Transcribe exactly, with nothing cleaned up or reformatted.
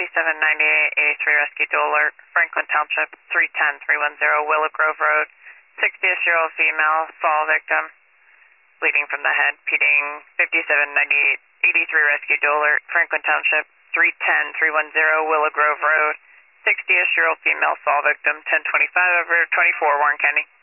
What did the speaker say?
fifty-seven ninety-eight eighty-three rescue dual alert, Franklin Township, three ten three one zero Willow Grove Road, sixty-ish-year-old female, fall victim, bleeding from the head, P-ding fifty-seven ninety-eight eighty-three rescue dual alert, Franklin Township, three ten three one zero Willow Grove Road, sixty-ish-year-old female, fall victim, ten twenty-five over twenty-four Warren County.